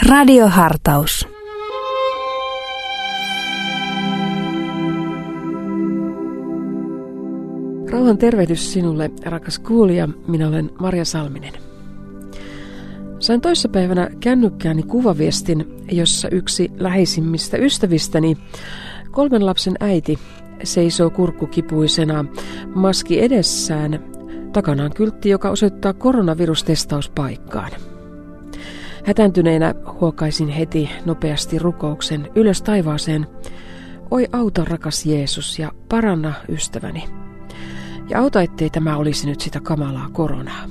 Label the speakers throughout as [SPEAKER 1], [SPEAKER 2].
[SPEAKER 1] Radiohartaus.
[SPEAKER 2] Rauhan tervehdys sinulle, rakas kuulija. Minä olen Marja Salminen. Sain toissapäivänä kännykkääni kuvaviestin, jossa yksi läheisimmistä ystävistäni, 3 lapsen äiti, seisoo kurkkukipuisena, maski edessään, takanaan kyltti, joka osoittaa koronavirustestauspaikkaan. Hätääntyneenä huokaisin heti nopeasti rukouksen ylös taivaaseen. Oi auta, rakas Jeesus, ja paranna ystäväni. Ja auta, ettei tämä olisi nyt sitä kamalaa koronaa.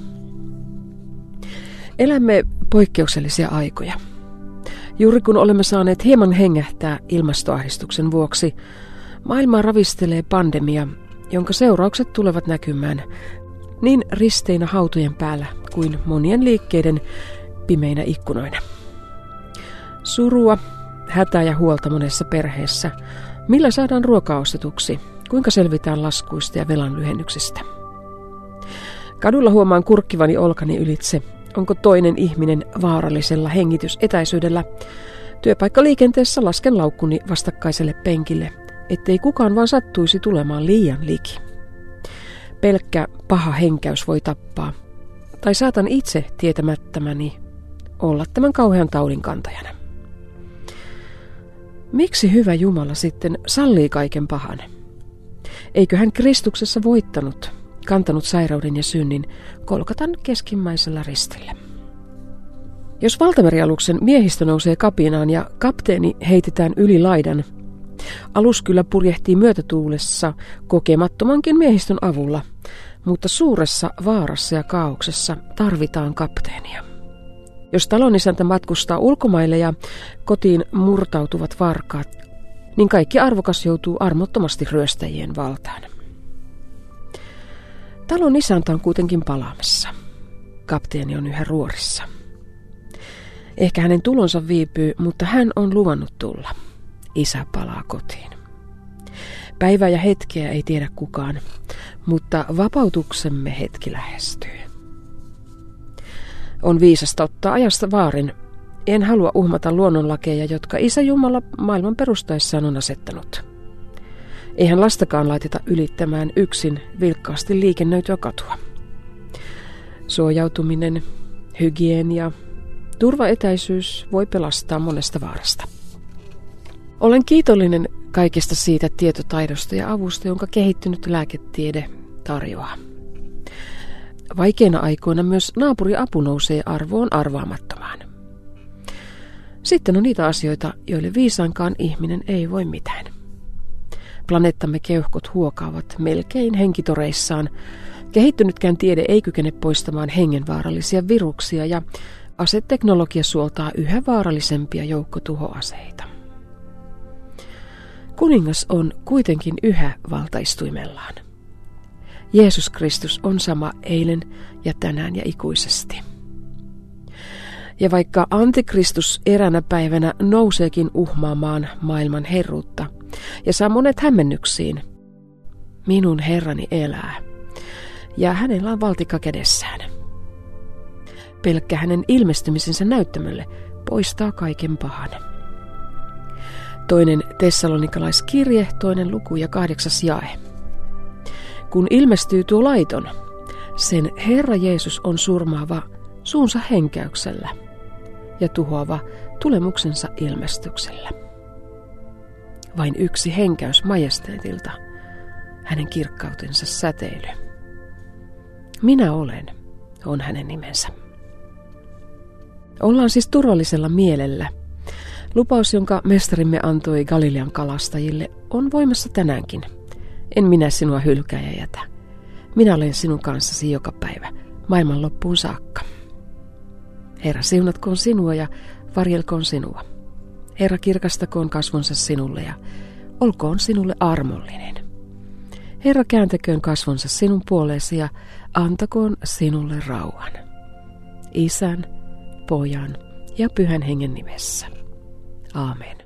[SPEAKER 2] Elämme poikkeuksellisia aikoja. Juuri kun olemme saaneet hieman hengähtää ilmastoahdistuksen vuoksi, maailmaa ravistelee pandemia, jonka seuraukset tulevat näkymään niin risteinä hautojen päällä kuin monien liikkeiden pimeinä ikkunoina. Surua, hätää ja huolta monessa perheessä. Millä saadaan ruokaa ostetuksi? Kuinka selvitään laskuista ja velan lyhennyksistä? Kadulla huomaan kurkkivani olkani ylitse. Onko toinen ihminen vaarallisella hengitysetäisyydellä? Työpaikkaliikenteessä lasken laukkuni vastakkaiselle penkille, ettei kukaan vaan sattuisi tulemaan liian liki. Pelkkä paha henkäys voi tappaa. Tai saatan itse tietämättämäni olla tämän kauhean taudin kantajana. Miksi hyvä Jumala sitten sallii kaiken pahan? Eikö hän Kristuksessa voittanut, kantanut sairauden ja synnin Golgatan keskimmäisellä ristillä? Jos valtamerialuksen miehistö nousee kapinaan ja kapteeni heitetään yli laidan, alus kyllä purjehtii myötätuulessa kokemattomankin miehistön avulla, mutta suuressa vaarassa ja kaauksessa tarvitaan kapteenia. Jos talonisäntä matkustaa ulkomaille ja kotiin murtautuvat varkaat, niin kaikki arvokas joutuu armottomasti ryöstäjien valtaan. Talon isäntä on kuitenkin palaamassa. Kapteeni on yhä ruorissa. Ehkä hänen tulonsa viipyy, mutta hän on luvannut tulla. Isä palaa kotiin. Päivää ja hetkeä ei tiedä kukaan, mutta vapautuksemme hetki lähestyy. On viisasta ottaa ajasta vaarin. En halua uhmata luonnonlakeja, jotka Isä Jumala maailman perustaessaan on asettanut. Eihän lastakaan laiteta ylittämään yksin vilkkaasti liikennöityä katua. Suojautuminen, hygienia, turvaetäisyys voi pelastaa monesta vaarasta. Olen kiitollinen kaikesta siitä tietotaidosta ja avusta, jonka kehittynyt lääketiede tarjoaa. Vaikeina aikoina myös naapuriapu nousee arvoon arvaamattomaan. Sitten on niitä asioita, joille viisaankaan ihminen ei voi mitään. Planeettamme keuhkot huokaavat melkein henkitoreissaan. Kehittynytkään tiede ei kykene poistamaan hengenvaarallisia viruksia ja aseteknologia suoltaa yhä vaarallisempia joukkotuhoaseita. Kuningas on kuitenkin yhä valtaistuimellaan. Jeesus Kristus on sama eilen ja tänään ja ikuisesti. Ja vaikka Antikristus eränä päivänä nouseekin uhmaamaan maailman herruutta ja saa monet hämmennyksiin, minun Herrani elää ja hänellä on valtikka kädessään. Pelkkä hänen ilmestymisensä näyttämölle poistaa kaiken pahan. 2. Tessalonikalaiskirje, 2. luku ja 8. jae. Kun ilmestyy tuo laiton, sen Herra Jeesus on surmaava suunsa henkäyksellä ja tuhoava tulemuksensa ilmestyksellä. Vain yksi henkäys majesteetilta, hänen kirkkautensa säteily. Minä olen, on hänen nimensä. Ollaan siis turvallisella mielellä. Lupaus, jonka mestarimme antoi Galilean kalastajille, on voimassa tänäänkin. En minä sinua hylkää ja jätä. Minä olen sinun kanssasi joka päivä, maailman loppuun saakka. Herra siunatkoon sinua ja varjelkoon sinua. Herra kirkastakoon kasvonsa sinulle ja olkoon sinulle armollinen. Herra kääntäköön kasvonsa sinun puoleesi ja antakoon sinulle rauhan. Isän, Pojan ja Pyhän Hengen nimessä. Aamen.